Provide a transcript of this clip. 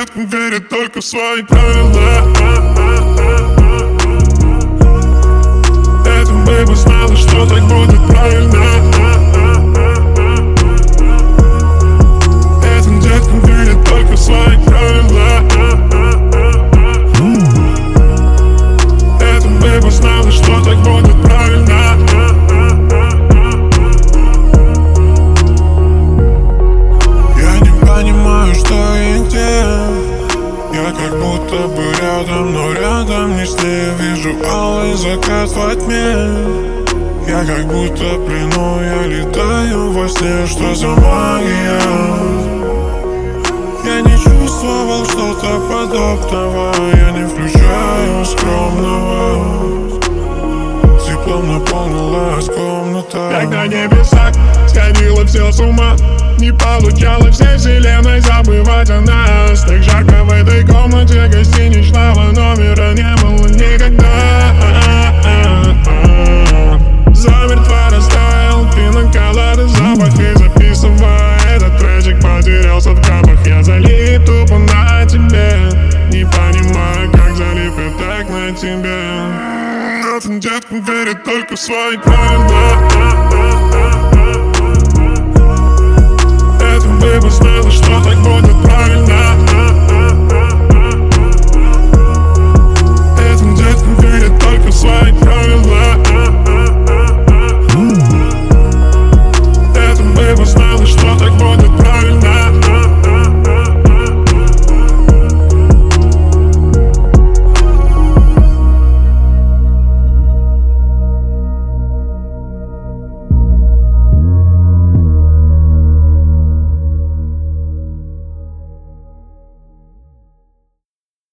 детка верит только в свои правила. Эта бэйба знала, что так будет правильно. Эта детка верит только в свои правила. Эта бэйба знала, что так будет правильно. Я не понимаю, что и где. Я как будто бы рядом, но рядом не с ней. Вижу алый закат во тьме. Я как будто в плену, я летаю во сне. Что за магия? Я не чувствовал что-то подобного. Я не включаю скромного. Теплом наполнилась комната. Когда небеса сходило все с ума, не получалось всей вселенной забывать о нас. Так жарко в этой комнате гостиничного номера не было никогда. Замертво растаял пиноколада запах. И записывая этот тречик, потерялся в капах. Я залип тупо на тебе. Не понимаю, как залип я так на тебе. Эта детка верит только в свои правила. Эта бэйба знала, что так будет правильно.